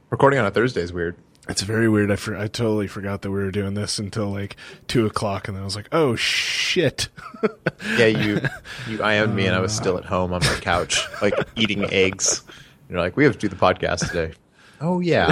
Recording on a Thursday is weird. It's very weird. I totally forgot that we were doing this until like 2:00, and then I was like, "Oh shit!" Yeah, you IM'd me, and I was still at home on my couch, like eating eggs. You're like, "We have to do the podcast today." Oh yeah.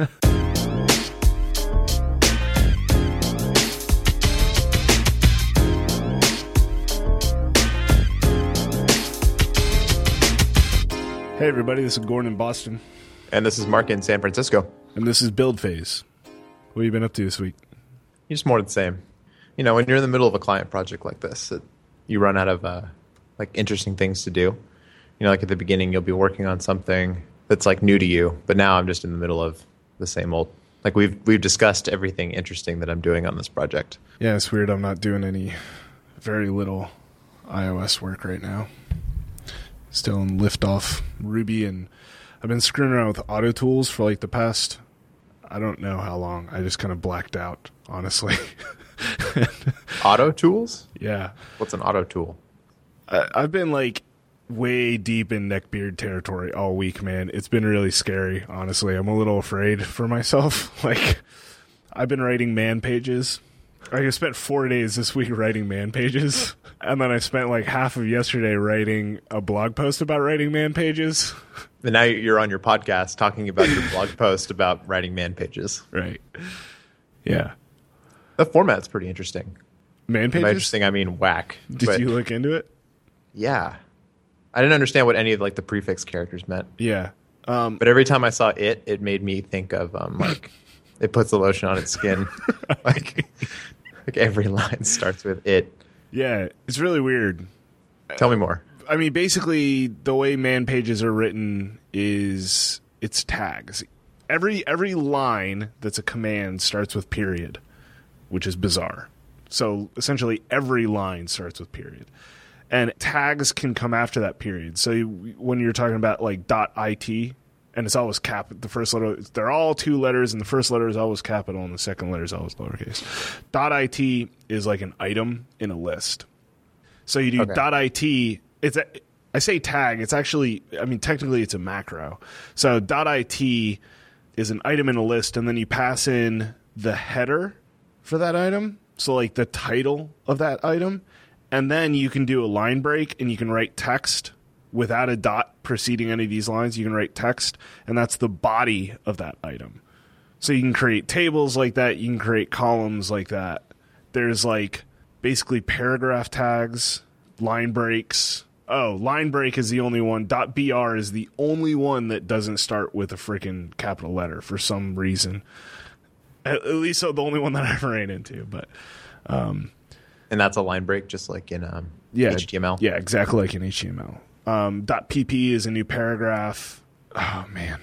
Hey everybody, this is Gordon in Boston. And this is Mark in San Francisco. And this is Build Phase. What have you been up to this week? Just more of the same. You know, when you're in the middle of a client project like this, you run out of like interesting things to do. You know, like at the beginning, you'll be working on something that's like new to you, but now I'm just in the middle of the same old. Like we've discussed everything interesting that I'm doing on this project. Yeah, it's weird. I'm not doing very little iOS work right now. Still in liftoff Ruby, and I've been screwing around with auto tools for like the past, I don't know how long. I just kind of blacked out, honestly. Auto tools? Yeah. What's an auto tool? I've been like way deep in neckbeard territory all week, man. It's been really scary, honestly. I'm a little afraid for myself. Like, I've been writing man pages. I spent 4 days this week writing man pages, and then I spent like half of yesterday writing a blog post about writing man pages. And now you're on your podcast talking about your blog post about writing man pages. Right. Yeah. The format's pretty interesting. Man pages? By interesting, I mean whack. Did you look into it? Yeah. I didn't understand what any of like the prefix characters meant. Yeah. But every time I saw it made me think of like it puts the lotion on its skin. like every line starts with it. Yeah, it's really weird. Tell me more. I mean, basically, the way man pages are written is it's tags. Every line that's a command starts with period, which is bizarre. So essentially, every line starts with period. And tags can come after that period. So when you're talking about like .it, and it's always the first letter, they're all two letters, and the first letter is always capital, and the second letter is always lowercase. .it is like an item in a list. So you do .it. I say tag. It's actually, I mean, technically it's a macro. So .it is an item in a list, and then you pass in the header for that item. So like the title of that item, and then you can do a line break, and you can write text without a dot preceding any of these lines. You can write text, and that's the body of that item. So you can create tables like that. You can create columns like that. There's like basically paragraph tags, line breaks. Oh, line break is the only one. .br is the only one that doesn't start with a freaking capital letter for some reason. At least the only one that I ever ran into. But and that's a line break, just like in HTML. Yeah, exactly like in HTML. .pp is a new paragraph. Oh man,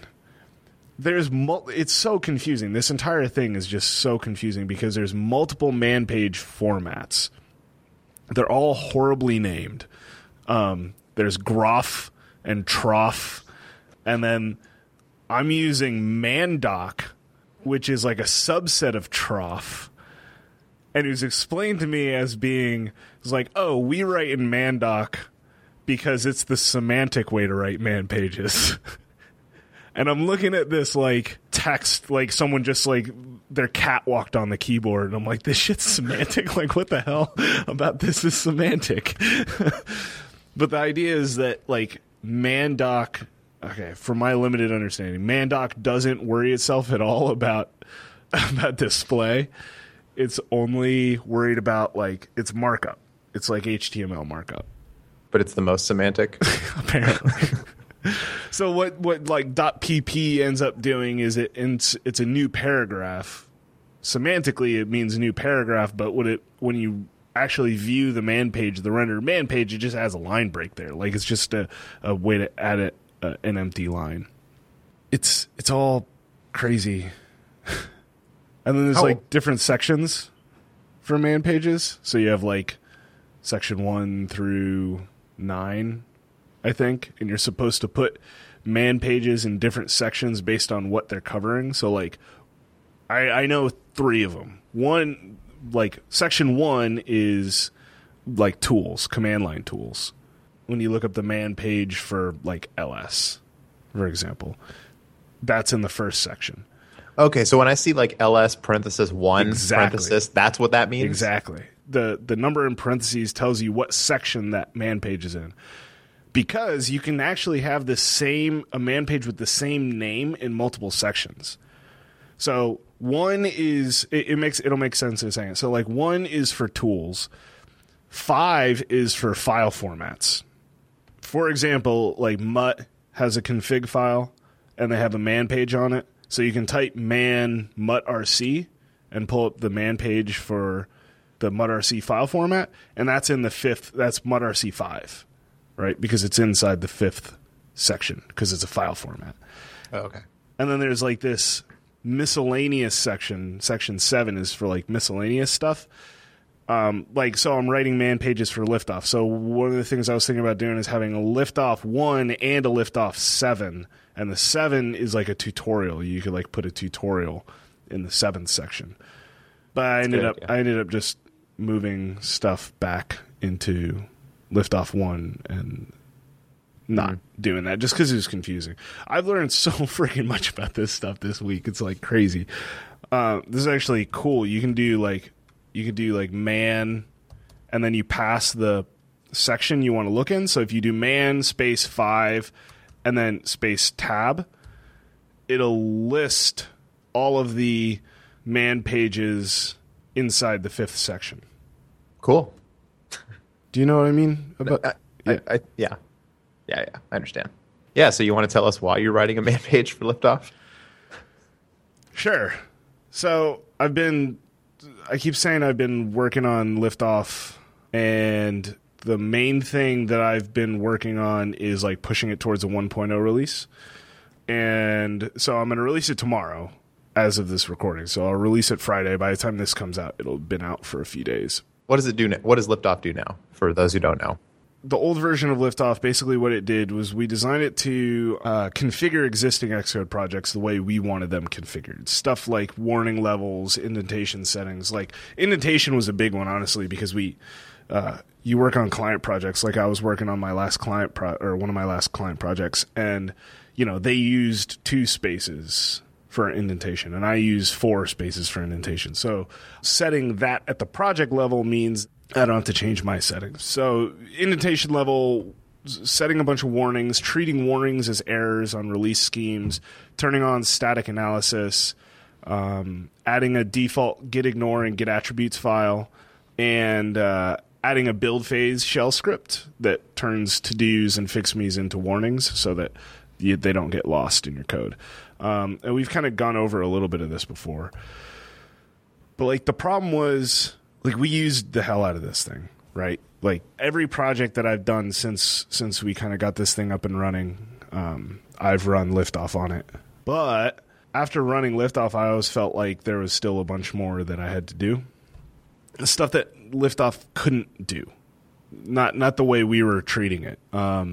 it's so confusing. This entire thing is just so confusing because there's multiple man page formats. They're all horribly named. There's groff and trough, and then I'm using mandoc, which is like a subset of trough. And it was explained to me as being, it's like, oh, we write in mandoc because it's the semantic way to write man pages. And I'm looking at this like text, like someone just like their cat walked on the keyboard, and I'm like, this shit's semantic. Like, what the hell about this is semantic? But the idea is that like mandoc, okay, from my limited understanding, mandoc doesn't worry itself at all about display. It's only worried about like its markup. It's like HTML markup. But it's the most semantic. Apparently. So what like .pp ends up doing is it's a new paragraph. Semantically, it means new paragraph, but when you actually view the man page, the rendered man page, it just has a line break there. Like it's just a way to add an empty line. It's all crazy. And then there's like different sections for man pages. So you have like section 1 through 9, I think, and you're supposed to put man pages in different sections based on what they're covering. So like I know 3 of them. One, like section 1 is like tools, command line tools. When you look up the man page for like LS, for example, That's in the first section. Okay, so when I see like ls parenthesis 1 Exactly. parenthesis, that's what that means? Exactly. The number in parentheses tells you what section that man page is in. Because you can actually have a man page with the same name in multiple sections. So one is it'll make sense in a second. So like 1 is for tools, 5 is for file formats. For example, like Mutt has a config file and they have a man page on it. So you can type man muttrc and pull up the man page for the muttrc file format, and that's in the 5th. That's muttrc5, right? Because it's inside the 5th section because it's a file format. Oh, okay. And then there's like this miscellaneous section. Section 7 is for like miscellaneous stuff. So I'm writing man pages for Liftoff. So one of the things I was thinking about doing is having a Liftoff 1 and a Liftoff 7. And the 7 is like a tutorial. You could like put a tutorial in the 7th section. But I ended up just moving stuff back into Liftoff 1 and not doing that just because it was confusing. I've learned so freaking much about this stuff this week. It's like crazy. This is actually cool. You can do like man, and then you pass the section you want to look in. So if you do man space 5 and then space tab, it'll list all of the man pages inside the 5th section. Cool. Do you know what I mean? Yeah, I understand. Yeah, so you want to tell us why you're writing a man page for Liftoff? Sure. So I keep saying I've been working on Liftoff, and the main thing that I've been working on is like pushing it towards a 1.0 release. And so I'm going to release it tomorrow as of this recording. So I'll release it Friday. By the time this comes out, it'll have been out for a few days. What does it do? What does Liftoff do now, for those who don't know? The old version of Liftoff, basically what it did was we designed it to configure existing Xcode projects the way we wanted them configured. Stuff like warning levels, indentation settings. Like indentation was a big one, honestly, because you work on client projects. Like I was working on my last client one of my last client projects, and they used 2 spaces for indentation, and I use 4 spaces for indentation. So setting that at the project level means I don't have to change my settings. So indentation level, setting a bunch of warnings, treating warnings as errors on release schemes, turning on static analysis, adding a default git ignore and git attributes file, and adding a build phase shell script that turns to-dos and fix-me's into warnings so that they don't get lost in your code. And we've kind of gone over a little bit of this before. But like the problem was, like, we used the hell out of this thing, right? Like every project that I've done since we kind of got this thing up and running, I've run Liftoff on it. But after running Liftoff, I always felt like there was still a bunch more that I had to do. The stuff that Liftoff couldn't do. Not the way we were treating it.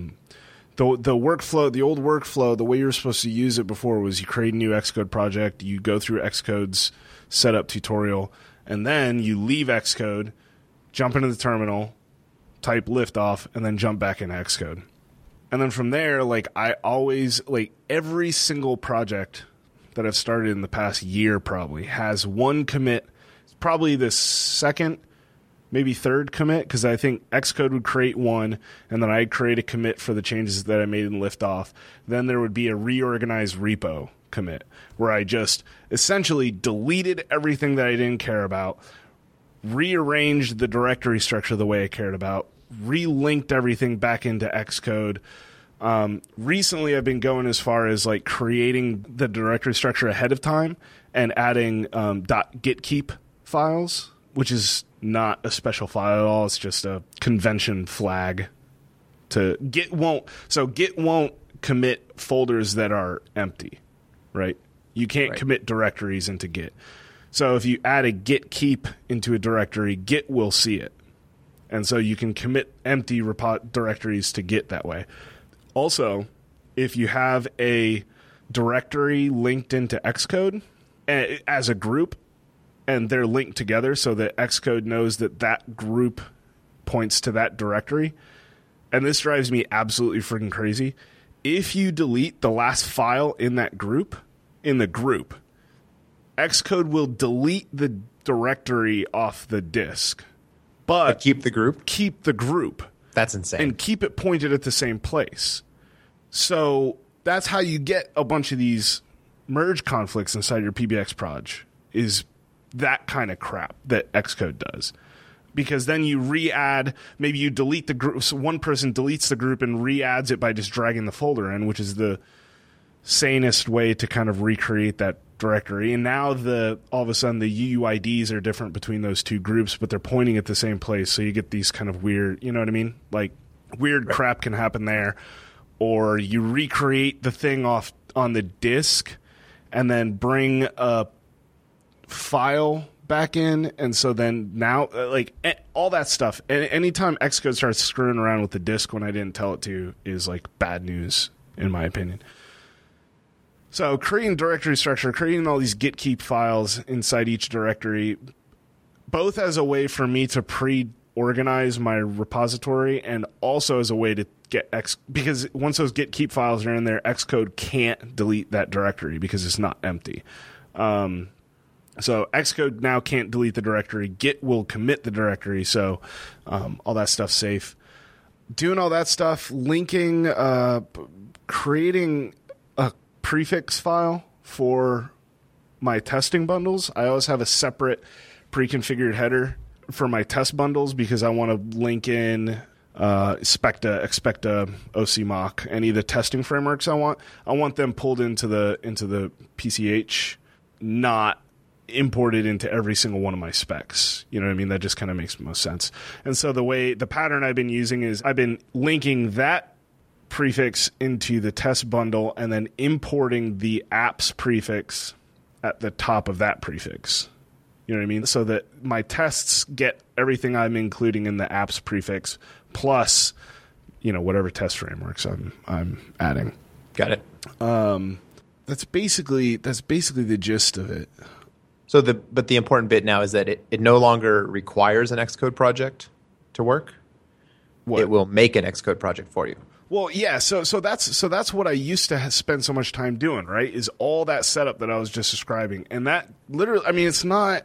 The workflow, the old workflow, the way you were supposed to use it before was you create a new Xcode project, you go through Xcode's setup tutorial, and then you leave Xcode, jump into the terminal, type Liftoff, and then jump back into Xcode. And then from there, like I always, like every single project that I've started in the past year probably has one commit. It's probably the second, maybe third commit, because I think Xcode would create one, and then I'd create a commit for the changes that I made in Liftoff. Then there would be a reorganized repo commit, where I just essentially deleted everything that I didn't care about, rearranged the directory structure the way I cared about, relinked everything back into Xcode. Recently, I've been going as far as like creating the directory structure ahead of time and adding .gitkeep files, which is not a special file at all. It's just a convention flag. Git won't commit folders that are empty, right? You can't commit directories into Git. So if you add a git keep into a directory, Git will see it. And so you can commit empty directories to Git that way. Also, if you have a directory linked into Xcode as a group, and they're linked together so that Xcode knows that that group points to that directory, and this drives me absolutely freaking crazy. if you delete the last file in that group, Xcode will delete the directory off the disk. But keep the group? Keep the group. That's insane. And keep it pointed at the same place. So that's how you get a bunch of these merge conflicts inside your PBX proj, is that kind of crap that Xcode does. Because then you re-add, maybe you delete the group, so one person deletes the group and re-adds it by just dragging the folder in, which is the sanest way to kind of recreate that directory. And now all of a sudden the UUIDs are different between those two groups, but they're pointing at the same place, so you get these kind of weird, you know what I mean? Like, weird crap can happen there. Or you recreate the thing off on the disk and then bring a file back in, and so then now, like, all that stuff. Anytime Xcode starts screwing around with the disk when I didn't tell it to is, like, bad news, in my opinion. So creating directory structure, creating all these git keep files inside each directory, both as a way for me to pre-organize my repository and also as a way to get because once those git keep files are in there, Xcode can't delete that directory because it's not empty. So Xcode now can't delete the directory. Git will commit the directory, so all that stuff's safe. Doing all that stuff, linking, creating a prefix file for my testing bundles. I always have a separate pre-configured header for my test bundles because I want to link in Specta, Expecta, OCMock, any of the testing frameworks I want. I want them pulled into the PCH, not imported into every single one of my specs. You know what I mean? That just kind of makes most sense. And so the pattern I've been using is I've been linking that prefix into the test bundle and then importing the apps prefix at the top of that prefix. You know what I mean? So that my tests get everything I'm including in the apps prefix plus, you know, whatever test frameworks I'm adding. Got it. That's basically the gist of it. So but the important bit now is that it no longer requires an Xcode project to work. What? It will make an Xcode project for you. Well, yeah. So that's what I used to spend so much time doing. Right, is all that setup that I was just describing, and that literally, I mean, it's not.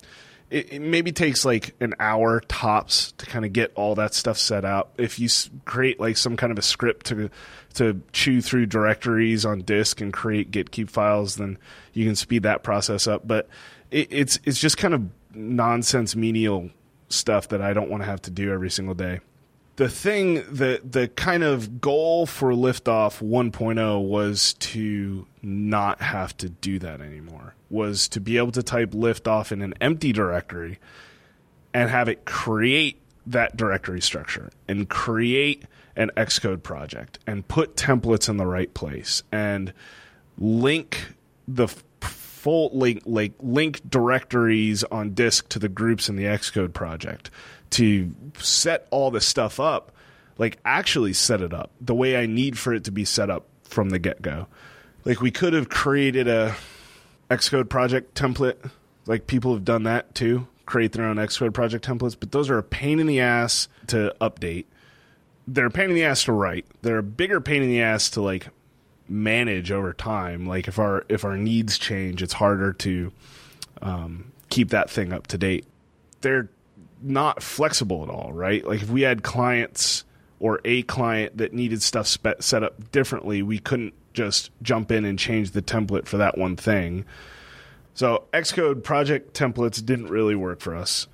It maybe takes like an hour tops to kind of get all that stuff set up. If you create like some kind of a script to chew through directories on disk and create git keep files, then you can speed that process up. But it's just kind of nonsense menial stuff that I don't want to have to do every single day. The thing, the kind of goal for Liftoff 1.0 was to not have to do that anymore, was to be able to type Liftoff in an empty directory and have it create that directory structure and create an Xcode project and put templates in the right place and link the full link directories on disk to the groups in the Xcode project, to set all this stuff up, like actually set it up the way I need for it to be set up from the get-go. Like, we could have created a Xcode project template, like people have done that too, create their own Xcode project templates, but those are a pain in the ass to update. They're a pain in the ass to write. They're a bigger pain in the ass to like manage over time. Like if our needs change, it's harder to keep that thing up to date. They're not flexible at all, right? Like if we had clients or a client that needed stuff set up differently, we couldn't just jump in and change the template for that one thing. So Xcode project templates didn't really work for us.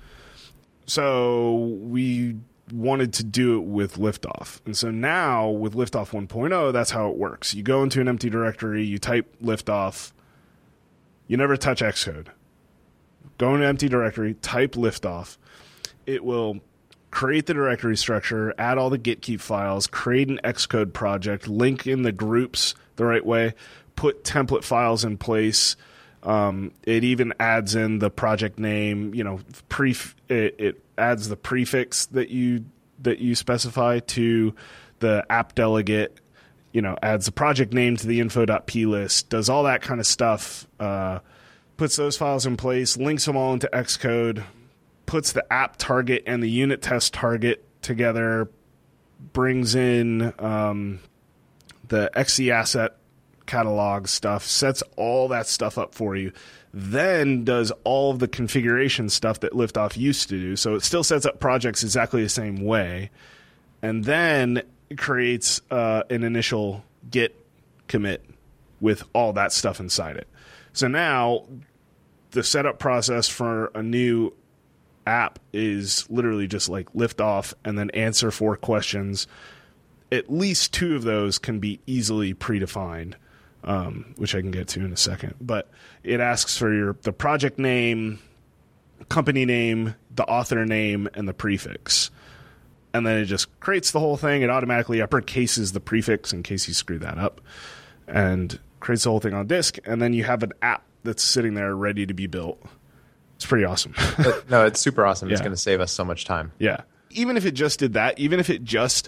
So we wanted to do it with Liftoff. And so now with Liftoff 1.0, that's how it works. You go into an empty directory, you type Liftoff, you never touch Xcode. Go into an empty directory, type Liftoff. It will create the directory structure, add all the git keep files, create an Xcode project, link in the groups the right way, put template files in place. It even adds in the project name, you know, it adds the prefix that you specify to the app delegate, you know, adds the project name to the info.p list, does all that kind of stuff, puts those files in place, links them all into Xcode, puts the app target and the unit test target together, brings in the XC asset catalog stuff, sets all that stuff up for you, then does all of the configuration stuff that Liftoff used to do. So it still sets up projects exactly the same way, and then creates an initial Git commit with all that stuff inside it. So now the setup process for a new app is literally just like lift off and then answer 4 questions. At least 2 of those can be easily predefined, which I can get to in a second. But it asks for the project name, company name, the author name, and the prefix. And then it just creates the whole thing. It automatically uppercases the prefix in case you screw that up, and creates the whole thing on disk. And then you have an app that's sitting there ready to be built. It's pretty awesome. No, it's super awesome. Yeah. It's going to save us so much time. Yeah. Even if it just did that, even if it just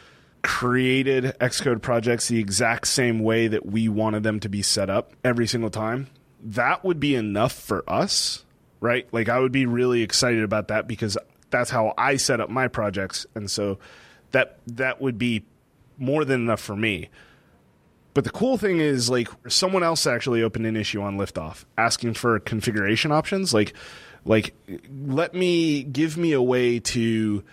created Xcode projects the exact same way that we wanted them to be set up every single time, that would be enough for us, right? Like, I would be really excited about that because that's how I set up my projects. And so that would be more than enough for me. But the cool thing is, like, someone else actually opened an issue on Liftoff asking for configuration options. Like, give me a way to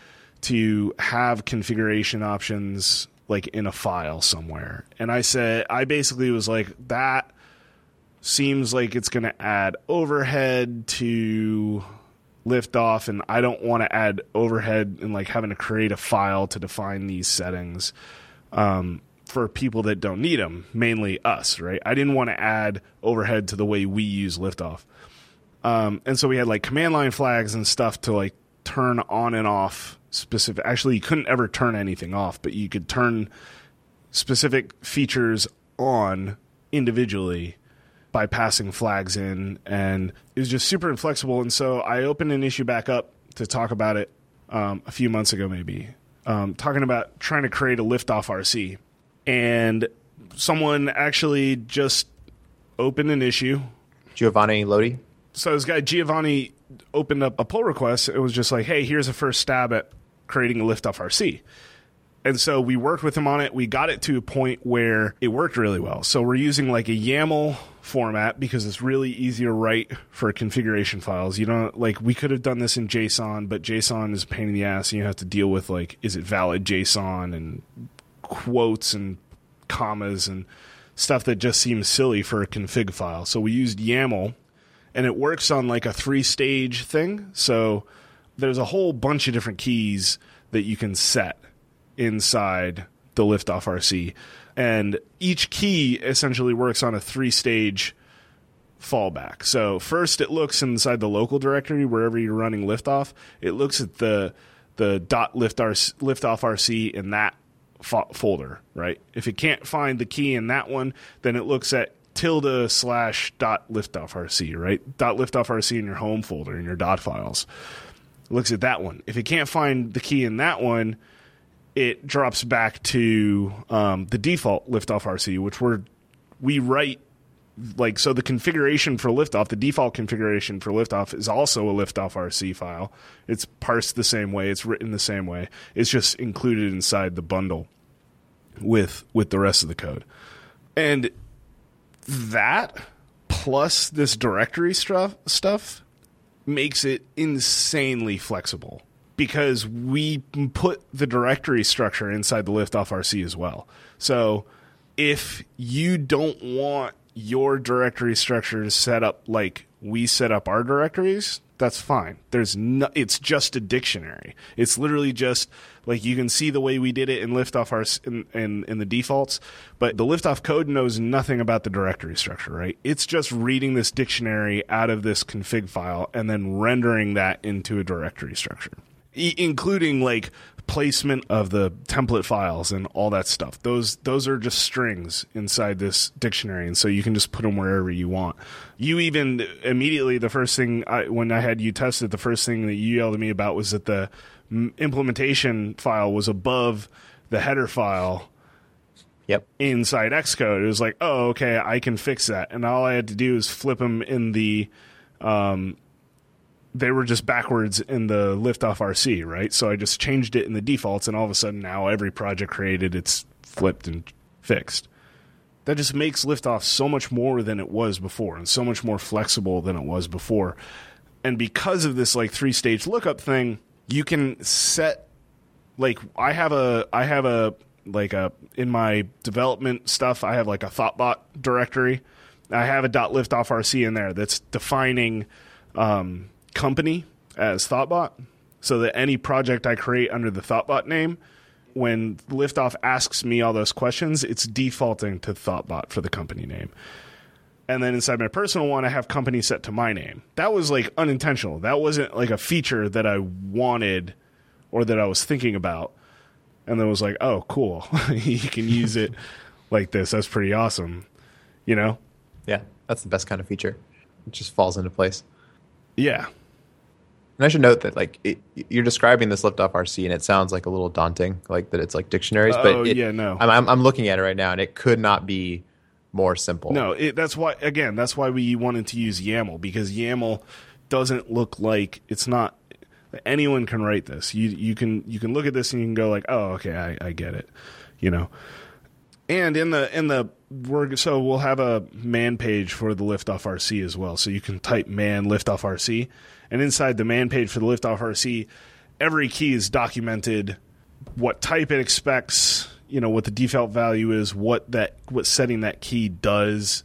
have configuration options, like, in a file somewhere. And I basically was like, that seems like it's going to add overhead to Liftoff, and I don't want to add overhead and, like, having to create a file to define these settings. For people that don't need them, mainly us, right? I didn't want to add overhead to the way we use Liftoff. And so we had, like, command line flags and stuff to, like, turn on and off specific. Actually, you couldn't ever turn anything off, but you could turn specific features on individually by passing flags in. And it was just super inflexible. And so I opened an issue back up to talk about it a few months ago, maybe, talking about trying to create a Liftoff RC. And someone actually just opened an issue. Giovanni Lodi? So this guy, Giovanni, opened up a pull request. It was just like, hey, here's a first stab at creating a Liftoff RC. And so we worked with him on it. We got it to a point where it worked really well. So we're using, like, a YAML format because it's really easy to write for configuration files. You don't, like, we could have done this in JSON, but JSON is a pain in the ass, and you have to deal with, like, is it valid JSON and quotes and commas and stuff that just seems silly for a config file. So we used YAML, and it works on, like, a 3-stage thing. So there's a whole bunch of different keys that you can set inside the Liftoff RC, and each key essentially works on a 3-stage fallback. So first, it looks inside the local directory wherever you're running Liftoff. It looks at the .liftoff RC in that folder, right? If it can't find the key in that one, then it looks at ~/.liftoffrc, right? .liftoffrc in your home folder in your .dot files. It looks at that one. If it can't find the key in that one, it drops back to the default Liftoff-RC, which we write, like, so the configuration for Liftoff, the default configuration for Liftoff is also a Liftoff-RC file. It's parsed the same way. It's written the same way. It's just included inside the bundle with the rest of the code. And that, plus this directory stuff, makes it insanely flexible, because we put the directory structure inside the Liftoff-RC as well. So if you don't want your directory structure to set up like we set up our directories, that's fine. It's just a dictionary. It's literally just, like, you can see the way we did it in Liftoff in the defaults, but the Liftoff code knows nothing about the directory structure, right? It's just reading this dictionary out of this config file and then rendering that into a directory structure, including, like, placement of the template files and all that stuff. Those are just strings inside this dictionary, and so you can just put them wherever you want. You even immediately, the first thing when I had you test it, the first thing that you yelled at me about was that the implementation file was above the header file. Yep. Inside Xcode. It was like, oh, okay, I can fix that, and all I had to do is flip them in the they were just backwards in the Liftoff-RC, right? So I just changed it in the defaults, and all of a sudden now every project created, it's flipped and fixed. That just makes Liftoff so much more than it was before, and so much more flexible than it was before. And because of this like 3-stage lookup thing, you can set like I have a in my development stuff, I have like a Thoughtbot directory. I have a .liftoffrc in there that's defining company as Thoughtbot, so that any project I create under the Thoughtbot name, when Liftoff asks me all those questions, it's defaulting to Thoughtbot for the company name. And then inside my personal one, I have company set to my name. That was like unintentional. That wasn't like a feature that I wanted or that I was thinking about. And then was like, oh, cool. You can use it like this. That's pretty awesome. You know? Yeah, that's the best kind of feature. It just falls into place. Yeah. And I should note that like you're describing this Liftoff RC, and it sounds like a little daunting, like that it's like dictionaries. Oh, but yeah, no. I'm looking at it right now, and it could not be more simple. No, that's why we wanted to use YAML, because YAML doesn't look like, it's not, anyone can write this. You can look at this and you can go like, oh, okay, I get it, you know. And we'll have a man page for the Liftoff RC as well. So you can type man Liftoff RC, and inside the man page for the Liftoff RC, every key is documented, what type it expects, you know, what the default value is, what setting that key does.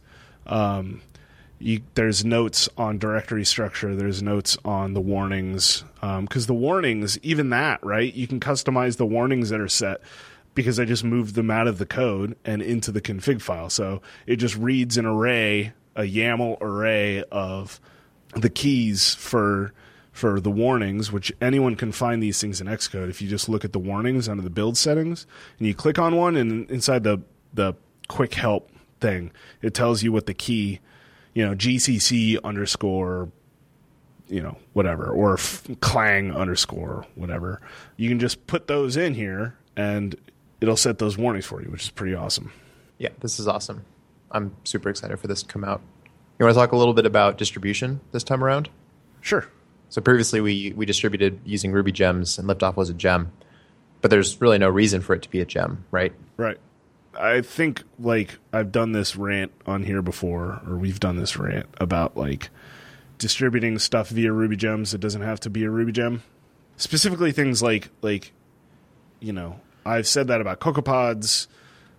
There's notes on directory structure. There's notes on the warnings, because the warnings, even that, right? You can customize the warnings that are set, because I just moved them out of the code and into the config file. So it just reads an array, a YAML array of the keys for the warnings, which anyone can find these things in Xcode. If you just look at the warnings under the build settings and you click on one, and inside the quick help thing, it tells you what the key, you know, GCC underscore, you know, whatever, or clang underscore, whatever. You can just put those in here and it'll set those warnings for you, which is pretty awesome. Yeah, this is awesome. I'm super excited for this to come out. You want to talk a little bit about distribution this time around? Sure. So previously we distributed using Ruby gems, and Liftoff was a gem, but there's really no reason for it to be a gem, right? Right. I think like I've done this rant on here before, or we've done this rant about like distributing stuff via Ruby gems that doesn't have to be a Ruby gem. Specifically things like, you know, I've said that about CocoaPods.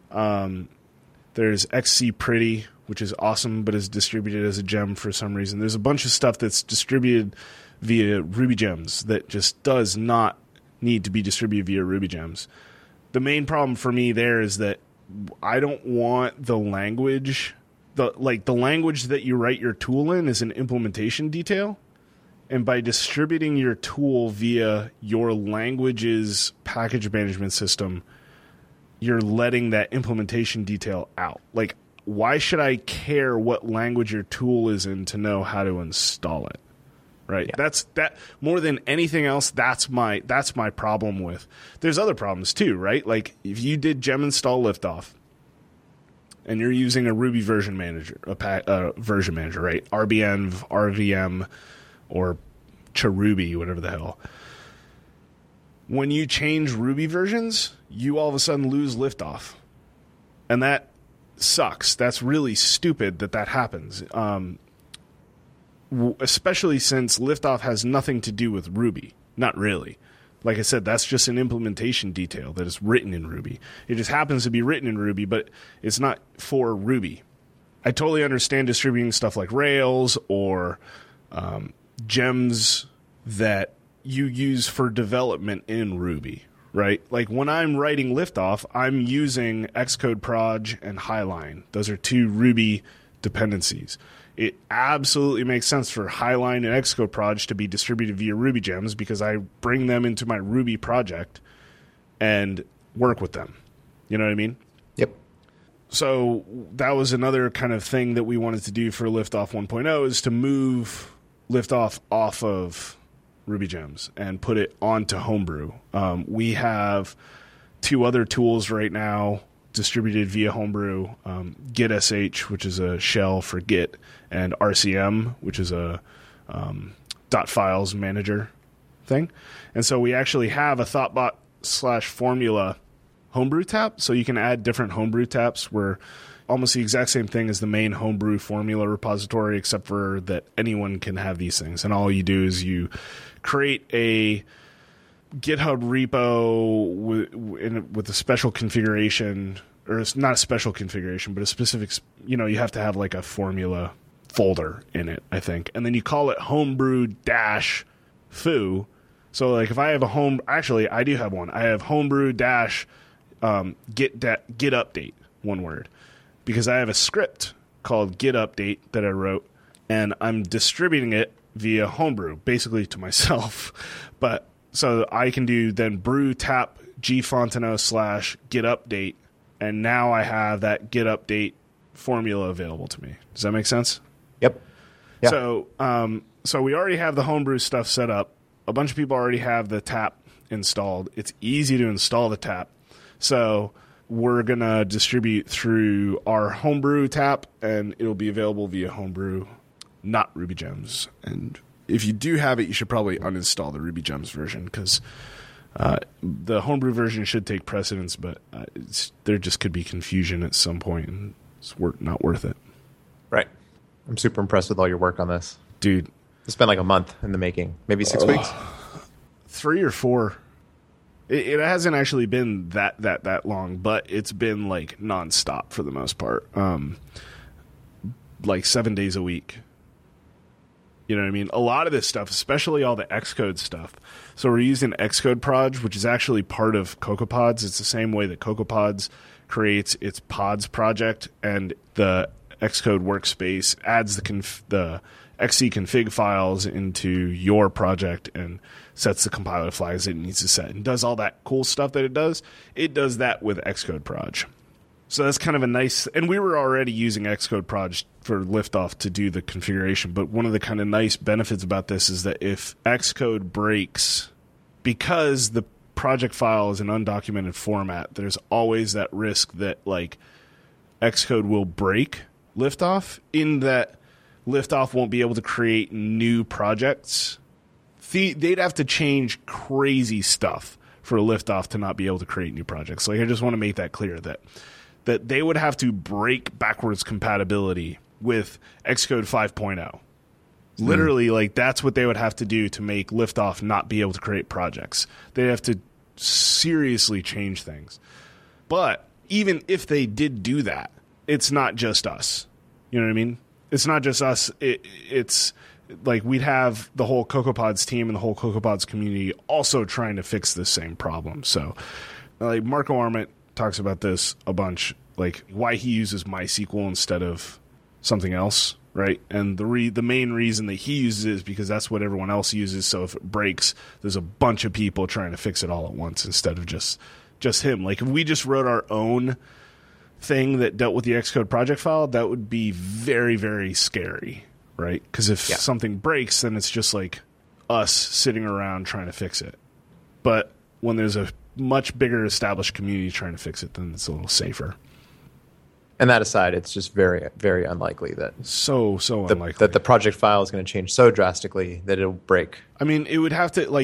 There's XC Pretty, which is awesome, but is distributed as a gem for some reason. There's a bunch of stuff that's distributed via Ruby gems that just does not need to be distributed via Ruby gems. The main problem for me there is that I don't want the language, the language that you write your tool in is an implementation detail. And by distributing your tool via your language's package management system, you're letting that implementation detail out. Like, why should I care what language your tool is in to know how to install it? Right? Yeah. That more than anything else, that's my problem with. There's other problems too, right? Like if you did gem install Liftoff and you're using a Ruby version manager, version manager, right? RBenv, RVM, or Cheruby, whatever the hell. When you change Ruby versions, you all of a sudden lose Liftoff. And that sucks. That's really stupid that happens. Especially since Liftoff has nothing to do with Ruby. Not really. Like I said, that's just an implementation detail that is written in Ruby. It just happens to be written in Ruby, but it's not for Ruby. I totally understand distributing stuff like Rails or gems that you use for development in Ruby, right? Like when I'm writing Liftoff, I'm using Xcode Proj and Highline. Those are two Ruby dependencies. It absolutely makes sense for Highline and Xcode Proj to be distributed via Ruby gems because I bring them into my Ruby project and work with them. You know what I mean? Yep. So that was another kind of thing that we wanted to do for Liftoff 1.0 is to move Liftoff off of Ruby gems and put it onto Homebrew. We have two other tools right now distributed via Homebrew, GitSH, which is a shell for Git, and RCM, which is a .files manager thing. And so we actually have a Thoughtbot /Formula homebrew tap. So you can add different homebrew taps where almost the exact same thing as the main homebrew formula repository, except for that anyone can have these things. And all you do is you create a GitHub repo with a special configuration, or it's not a special configuration, but a specific, you have to have like a formula folder in it, I think. And then you call it homebrew-foo. So like if I have actually I do have one. I have homebrew-git update, one word. Because I have a script called git update that I wrote, and I'm distributing it via homebrew, basically to myself. But so I can do then brew tap gfontenot / git update, and now I have that git update formula available to me. Does that make sense? Yep. Yeah. So we already have the homebrew stuff set up. A bunch of people already have the tap installed. It's easy to install the tap. So we're going to distribute through our homebrew tap, and it'll be available via homebrew, not Ruby Gems. And if you do have it, you should probably uninstall the Ruby Gems version, because the homebrew version should take precedence, but there just could be confusion at some point, and it's not worth it. Right. I'm super impressed with all your work on this. Dude. It's been like a month in the making, maybe 6 weeks. 3 or 4. It hasn't actually been that long, but it's been like nonstop for the most part. Like 7 days a week. You know what I mean? A lot of this stuff, especially all the Xcode stuff. So we're using Xcode Proj, which is actually part of CocoaPods. It's the same way that CocoaPods creates its pods project, and the Xcode workspace adds the XC config files into your project and sets the compiler flags that it needs to set and does all that cool stuff that it does. It does that with Xcode Proj. So that's kind of a nice, and we were already using Xcode Proj for Liftoff to do the configuration, but one of the kind of nice benefits about this is that if Xcode breaks, because the project file is an undocumented format, there's always that risk that like Xcode will break Liftoff, in that Liftoff won't be able to create new projects. They'd have to change crazy stuff for Liftoff to not be able to create new projects. Like, I just want to make that clear, that they would have to break backwards compatibility with Xcode 5.0. Literally, like, that's what they would have to do to make Liftoff not be able to create projects. They'd have to seriously change things. But even if they did do that, it's not just us. You know what I mean? It's not just us. It's like we'd have the whole CocoaPods team and the whole CocoaPods community also trying to fix this same problem. So, like, Marco Arment talks about this a bunch, like why he uses MySQL instead of something else, right? And the main reason that he uses it is because that's what everyone else uses. So if it breaks, there's a bunch of people trying to fix it all at once instead of just him. Like, if we just wrote our own thing that dealt with the Xcode project file, that would be very, very scary, right? Because if something breaks, then it's just like us sitting around trying to fix it. But when there's a much bigger established community trying to fix it, then it's a little safer. And that aside, it's just very, very unlikely that unlikely that the project file is going to change so drastically that it'll break. I mean, it would have to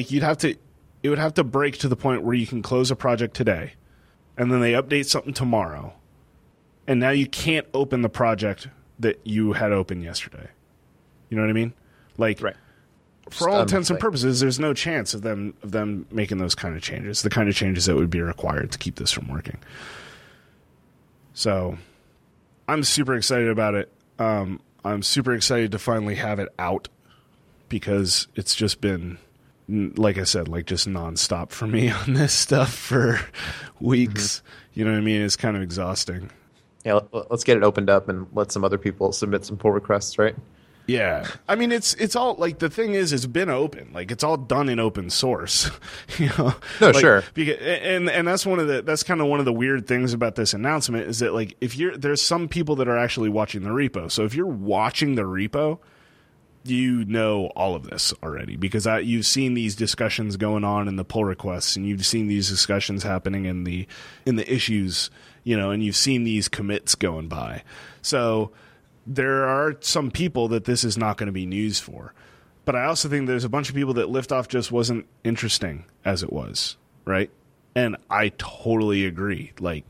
break to the point where you can close a project today, and then they update something tomorrow, and now you can't open the project that you had open yesterday. You know what I mean? Like, right. For all intents and purposes, there's no chance of them making those kind of changes, the kind of changes that would be required to keep this from working. So, I'm super excited about it. I'm super excited to finally have it out, because it's just been, like I said, like just nonstop for me on this stuff for weeks. Mm-hmm. You know what I mean? It's kind of exhausting. Yeah, let's get it opened up and let some other people submit some pull requests, right? Yeah. I mean, it's all, like, the thing is, it's been open. Like, it's all done in open source. You know? No, like, sure. And that's that's kind of one of the weird things about this announcement, is that, like, there's some people that are actually watching the repo. So if you're watching the repo, you know all of this already, because you've seen these discussions going on in the pull requests, and you've seen these discussions happening in the issues, you know, and you've seen these commits going by. So there are some people that this is not going to be news for. But I also think there's a bunch of people that Liftoff just wasn't interesting as it was, right? And I totally agree. Like,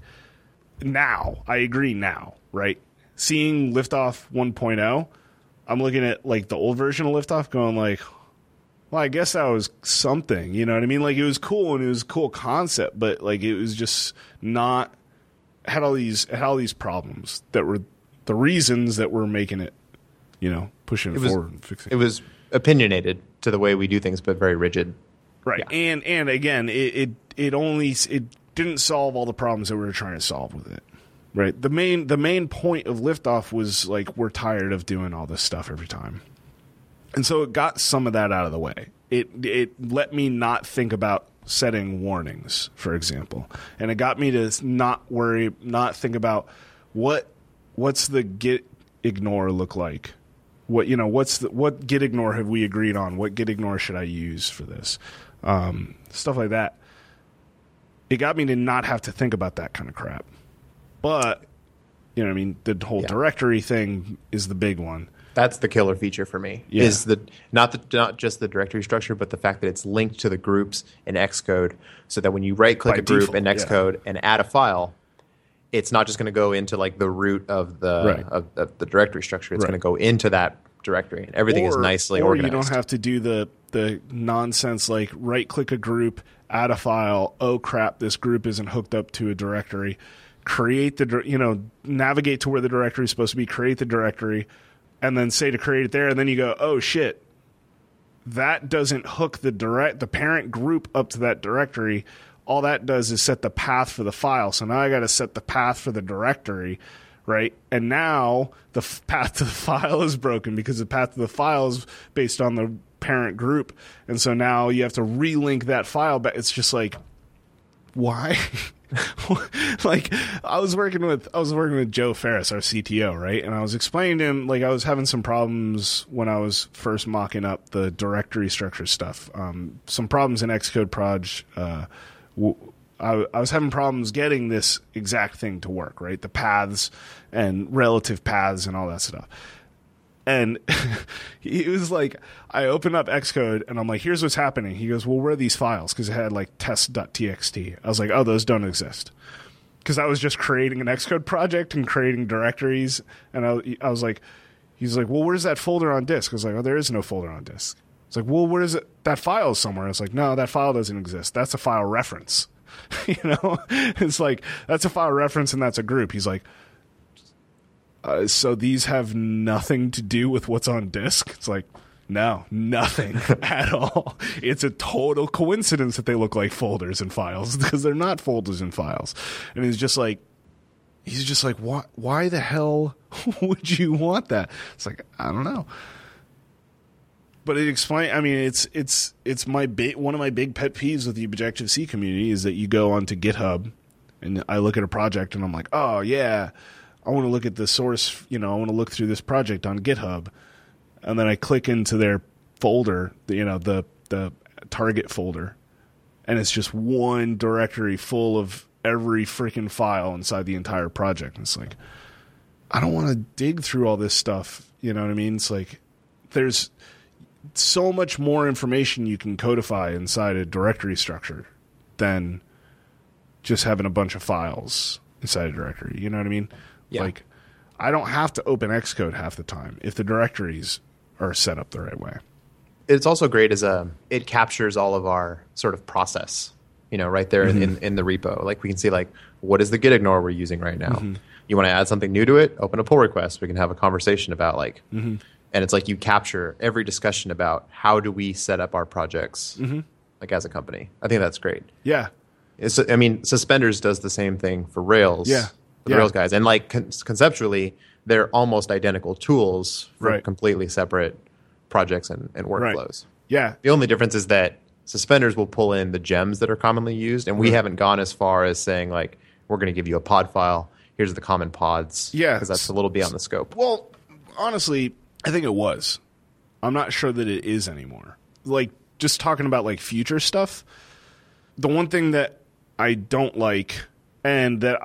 I agree now, right? Seeing Liftoff 1.0, I'm looking at, like, the old version of Liftoff going, like, well, I guess that was something, you know what I mean? Like, it was cool, and it was a cool concept, but, like, it was just not, had all these problems that were the reasons that were making it, you know, pushing it forward and fixing it. It was opinionated to the way we do things, but very rigid. Right. Yeah. And again, it didn't solve all the problems that we were trying to solve with it. Right. The main point of Liftoff was, like, we're tired of doing all this stuff every time. And so it got some of that out of the way. It let me not think about setting warnings, for example. And it got me to not think about what's the get ignore look like? What get ignore have we agreed on? What get ignore should I use for this? Stuff like that. It got me to not have to think about that kind of crap. But, you know what I mean? The whole directory thing is the big one. That's the killer feature for me. Yeah. Is not just the directory structure, but the fact that it's linked to the groups in Xcode, so that when you right-click a group in Xcode and add a file, it's not just going to go into, like, the root of the of the directory structure. It's going to go into that directory, and everything is nicely organized. Or you don't have to do the nonsense, like, right-click a group, add a file. Oh crap, this group isn't hooked up to a directory. Create navigate to where the directory is supposed to be. Create the directory. And then say to create it there, and then you go, oh shit, that doesn't hook the parent group up to that directory. All that does is set the path for the file. So now I got to set the path for the directory, right? And now the path to the file is broken because the path to the file is based on the parent group, and so now you have to relink that file back. It's just like, why? Like, I was working with Joe Ferris, our CTO, right? And I was explaining to him, like, I was having some problems when I was first mocking up the directory structure stuff. Some problems in Xcode Proj. I was having problems getting this exact thing to work, right? The paths and relative paths and all that stuff. And he was like, I opened up Xcode and I'm like, here's what's happening. He goes, well, where are these files? Because it had, like, test.txt. I was like, oh, those don't exist. Because I was just creating an Xcode project and creating directories. And I was like, he's like, well, where's that folder on disk? I was like, oh, there is no folder on disk. It's like, well, where is it? That file is somewhere. I was like, no, that file doesn't exist. That's a file reference. You know, it's like, that's a file reference and that's a group. He's like, so these have nothing to do with what's on disk? It's like, no, nothing at all. It's a total coincidence that they look like folders and files because they're not folders and files. And he's just like, why the hell would you want that? It's like, I don't know. But it explains. I mean, it's one of my big pet peeves with the Objective-C community is that you go onto GitHub and I look at a project and I'm like, oh yeah, I want to look at the source, I want to look through this project on GitHub. And then I click into their folder, the target folder, and it's just one directory full of every freaking file inside the entire project. And it's like, I don't want to dig through all this stuff. You know what I mean? It's like, there's so much more information you can codify inside a directory structure than just having a bunch of files inside a directory. You know what I mean? Yeah. Like, I don't have to open Xcode half the time if the directories are set up the right way. It's also great as it captures all of our sort of process, right there in the repo. Like, we can see, like, what is the git ignore we're using right now? Mm-hmm. You want to add something new to it? Open a pull request. We can have a conversation about, like, and it's like you capture every discussion about how do we set up our projects, like, as a company. I think that's great. Yeah. Suspenders does the same thing for Rails. Yeah. The Rails guys. And, like, conceptually, they're almost identical tools for completely separate projects and workflows. Right. Yeah. The only difference is that Suspenders will pull in the gems that are commonly used, and we haven't gone as far as saying, like, we're going to give you a pod file. Here's the common pods. Yeah. Because that's a little beyond the scope. Well, honestly, I think it was. I'm not sure that it is anymore. Like, just talking about, like, future stuff, the one thing that I don't like and that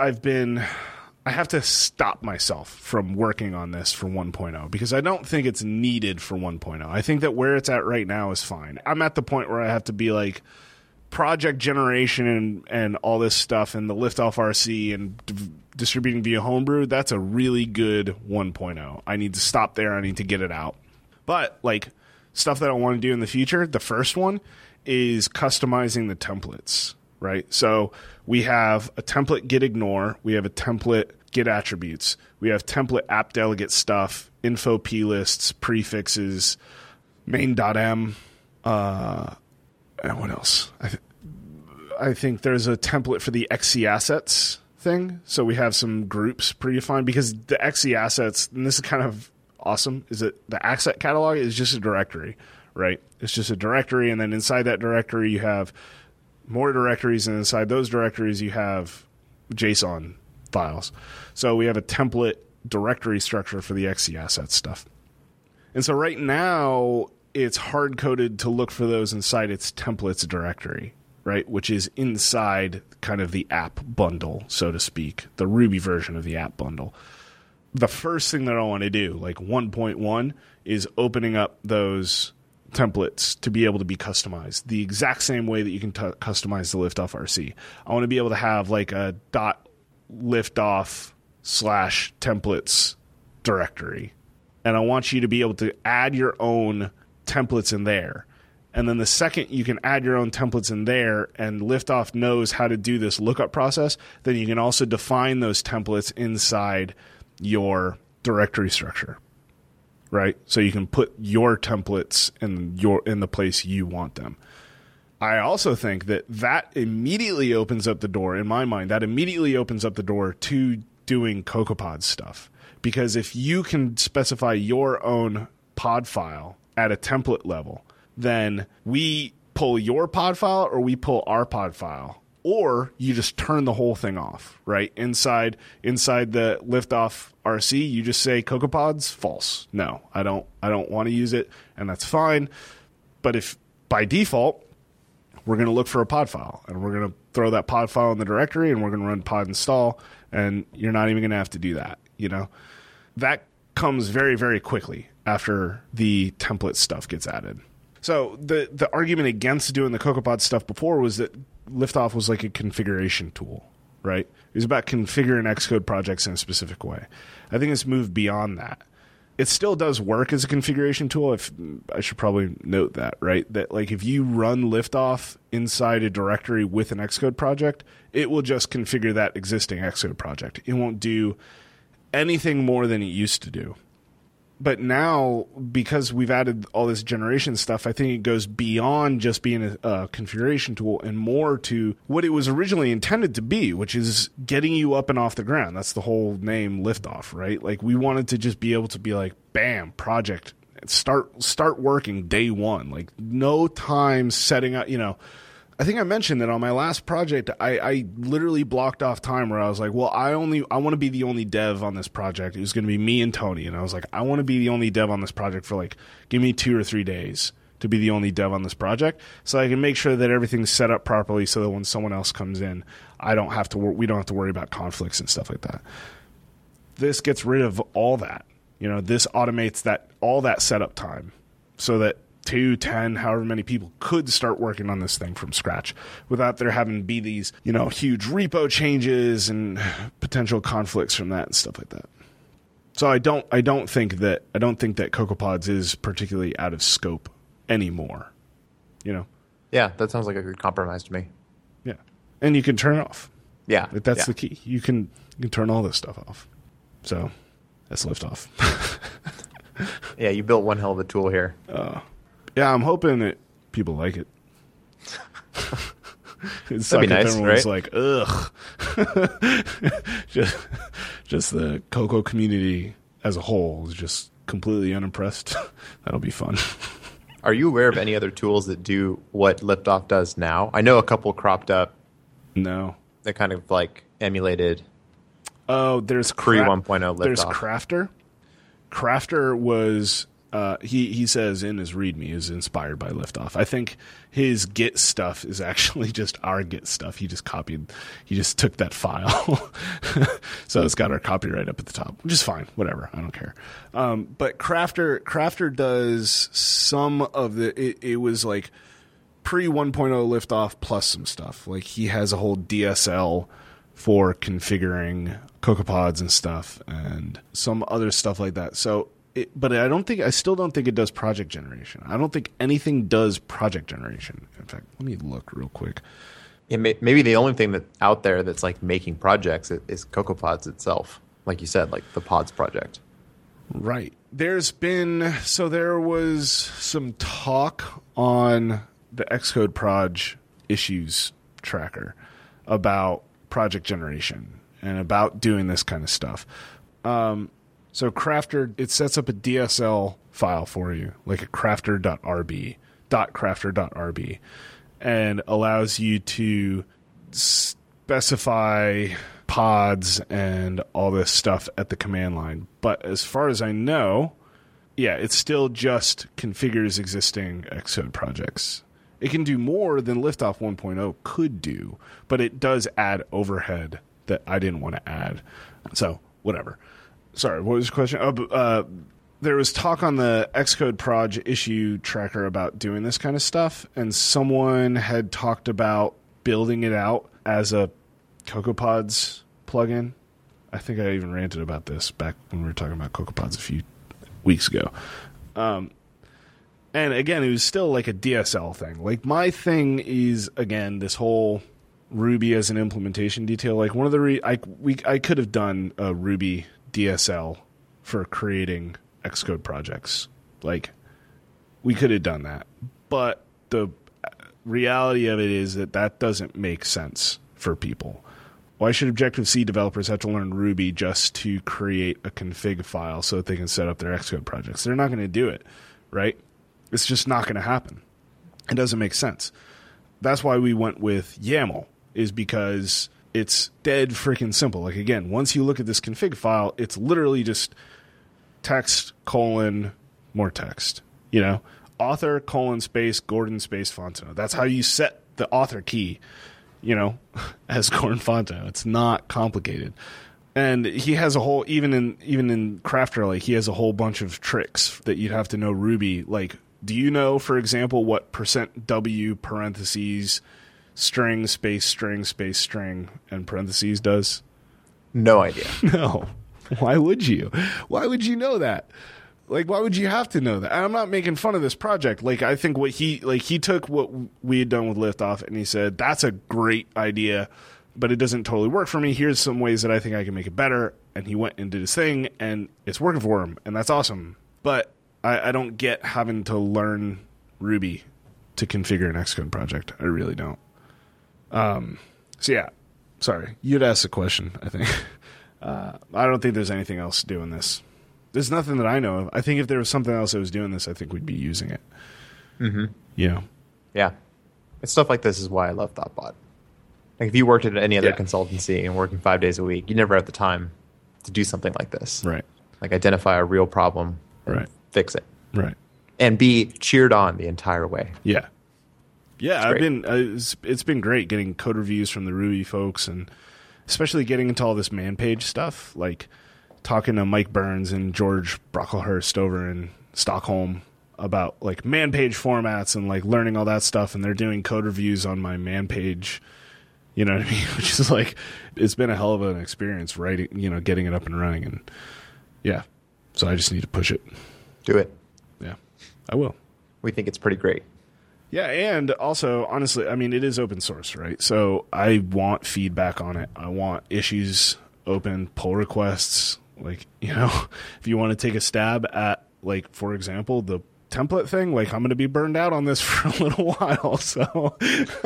I have to stop myself from working on this for 1.0 because I don't think it's needed for 1.0. I think that where it's at right now is fine. I'm at the point where I have to be like, project generation and all this stuff and the Liftoff RC and distributing via Homebrew, that's a really good 1.0. I need to stop there. I need to get it out. But like stuff that I want to do in the future, the first one is customizing the templates, right? So we have a template get ignore. We have a template get attributes. We have template app delegate stuff, info plists, prefixes, main.m. And what else? I think there's a template for the XC assets thing. So we have some groups predefined because the XC assets, and this is kind of awesome, is that the asset catalog is just a directory, right? It's just a directory, and then inside that directory you have more directories, and inside those directories you have JSON files. So we have a template directory structure for the XC assets stuff. And so right now it's hard-coded to look for those inside its templates directory, right? Which is inside kind of the app bundle, so to speak, the Ruby version of the app bundle. The first thing that I want to do, like 1.1, is opening up those templates to be able to be customized the exact same way that you can customize the Liftoff RC. I want to be able to have like a .liftoff/templates directory. And I want you to be able to add your own templates in there. And then the second you can add your own templates in there and Liftoff knows how to do this lookup process, then you can also define those templates inside your directory structure, right? So you can put your templates in the place you want them. I also think that immediately opens up the door, in my mind, to doing CocoaPod stuff. Because if you can specify your own pod file at a template level, then we pull your pod file or we pull our pod file, or you just turn the whole thing off, right? Inside the Liftoff RC, you just say CocoaPod's false. No, I don't want to use it, and that's fine. But if by default, we're going to look for a pod file, and we're going to throw that pod file in the directory, and we're going to run pod install, and you're not even going to have to do that, you know? That comes very, very quickly after the template stuff gets added. So the argument against doing the CocoaPod stuff before was that Liftoff was like a configuration tool, right? It was about configuring Xcode projects in a specific way. I think it's moved beyond that. It still does work as a configuration tool. I should probably note that, right? That like if you run Liftoff inside a directory with an Xcode project, it will just configure that existing Xcode project. It won't do anything more than it used to do. But now, because we've added all this generation stuff, I think it goes beyond just being a configuration tool and more to what it was originally intended to be, which is getting you up and off the ground. That's the whole name Liftoff, right? Like we wanted to just be able to be like, bam, project, start working day one. Like no time setting up, you know. I think I mentioned that on my last project, I literally blocked off time where I was like, well, I want to be the only dev on this project. It was going to be me and Tony. And I was like, I want to be the only dev on this project for like, give me 2 or 3 days to be the only dev on this project so I can make sure that everything's set up properly so that when someone else comes in, we don't have to worry about conflicts and stuff like that. This gets rid of all that. You know, this automates all that setup time so that 2, 10, however many people could start working on this thing from scratch without there having to be these, you know, huge repo changes and potential conflicts from that and stuff like that. So I don't think that CocoaPods is particularly out of scope anymore. You know? Yeah, that sounds like a good compromise to me. Yeah. And you can turn it off. Yeah. That's the key. You can turn all this stuff off. So that's Liftoff. Yeah, you built one hell of a tool here. Yeah, I'm hoping that people like it. It's That'd be nice, everyone's right? like, ugh. just the Cocoa community as a whole is just completely unimpressed. That'll be fun. Are you aware of any other tools that do what Liftoff does now? I know a couple cropped up. No. That kind of like emulated. Oh, there's pre 1.0 Liftoff. There's Crafter. Crafter was he says in his README is inspired by Liftoff. I think his Git stuff is actually just our Git stuff. He just took that file. So it's got our copyright up at the top, which is fine. Whatever. I don't care. But Crafter does some of it was like pre 1.0 liftoff plus some stuff. Like he has a whole DSL for configuring CocoaPods and stuff, and some other stuff like that. So, but I still don't think it does project generation. I don't think anything does project generation. In fact, let me look real quick. Yeah, maybe the only thing that out there that's like making projects is CocoaPods itself. Like you said, like the Pods project. Right. There was some talk on the Xcode Proj issues tracker about project generation and about doing this kind of stuff. So Crafter, it sets up a DSL file for you, like a crafter.rb, .crafter.rb, and allows you to specify pods and all this stuff at the command line. But as far as I know, yeah, it still just configures existing Xcode projects. It can do more than Liftoff 1.0 could do, but it does add overhead that I didn't want to add. So, whatever. Sorry, what was the question? There was talk on the Xcode Proj issue tracker about doing this kind of stuff, and someone had talked about building it out as a CocoaPods plugin. I think I even ranted about this back when we were talking about CocoaPods a few weeks ago. And again, it was still like a DSL thing. Like my thing is, again, this whole Ruby as an implementation detail. Like one of the I could have done a Ruby DSL for creating Xcode projects. Like we could have done that, but the reality of it is that doesn't make sense for people. Why should Objective-C developers have to learn Ruby just to create a config file so that they can set up their Xcode projects? They're not going to do it, right? It's just not going to happen. It doesn't make sense. That's why we went with YAML, is because it's dead freaking simple. Like, again, once you look at this config file, it's literally just text, more text. You know? Author, space, Gordon, space, Fontenot. That's how you set the author key, you know, as Gordon Fontenot. It's not complicated. And he has a whole, even in Crafter, like, he has a whole bunch of tricks that you'd have to know Ruby. Like, do you know, for example, what %W parentheses string space string and parentheses does? No idea. No. Why would you? Why would you know that? Like, why would you have to know that? And I'm not making fun of this project. Like, I think he took what we had done with Liftoff and he said, that's a great idea, but it doesn't totally work for me. Here's some ways that I think I can make it better. And he went and did his thing, and it's working for him, and that's awesome. But I don't get having to learn Ruby to configure an Xcode project. I really don't. So yeah, sorry. You'd asked a question, I think. I don't think there's anything else doing this. There's nothing that I know of. I think if there was something else that was doing this, I think we'd be using it. Mm-hmm. You know? Yeah. It's stuff like this is why I love Thoughtbot. Like if you worked at any other consultancy and working 5 days a week, you never have the time to do something like this. Right. Like identify a real problem. Right. Fix it. Right. And be cheered on the entire way. Yeah. Yeah, it's been great getting code reviews from the Ruby folks, and especially getting into all this man page stuff, like talking to Mike Burns and George Brocklehurst over in Stockholm about like man page formats and like learning all that stuff, and they're doing code reviews on my man page, you know what I mean? Which is like, it's been a hell of an experience writing, you know, getting it up and running, and yeah. So I just need to push it. Do it. Yeah, I will. We think it's pretty great. Yeah, and also, honestly, I mean, it is open source, right? So I want feedback on it. I want issues open, pull requests. Like, you know, if you want to take a stab at, like, for example, the template thing, like, I'm going to be burned out on this for a little while. So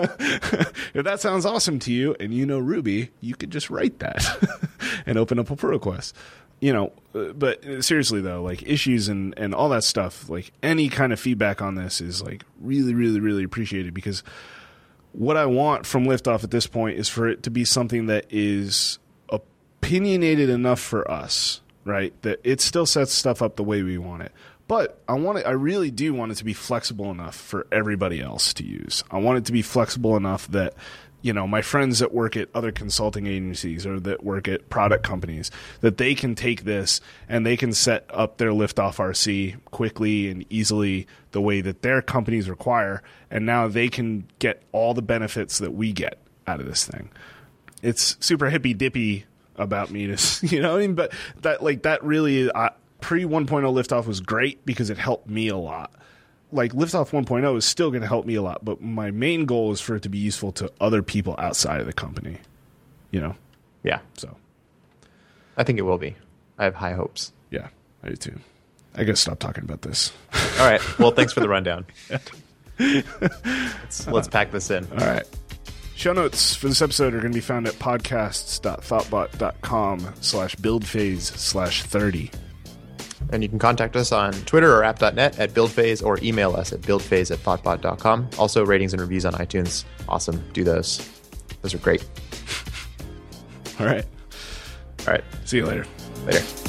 if that sounds awesome to you and you know Ruby, you could just write that and open up a pull request. You know, but seriously though, like issues and all that stuff, like any kind of feedback on this is like really, really, really appreciated, because what I want from Liftoff at this point is for it to be something that is opinionated enough for us, right? That it still sets stuff up the way we want it. But I really do want it to be flexible enough for everybody else to use. I want it to be flexible enough that my friends that work at other consulting agencies or that work at product companies, that they can take this and they can set up their Liftoff RC quickly and easily the way that their companies require. And now they can get all the benefits that we get out of this thing. It's super hippy dippy about me to, but that really, pre 1.0 Liftoff was great because it helped me a lot. Like Liftoff 1.0 is still going to help me a lot, but my main goal is for it to be useful to other people outside of the company, Yeah. So I think it will be. I have high hopes. Yeah, I do too. I got to stop talking about this. All right. Well, thanks for the rundown. Let's pack this in. All right. Show notes for this episode are going to be found at podcasts.thoughtbot.com/buildphase/30. And you can contact us on Twitter or app.net at buildphase or email us at buildphase@thoughtbot.com. Also, ratings and reviews on iTunes. Awesome. Do those. Those are great. All right. All right. See you later. Later.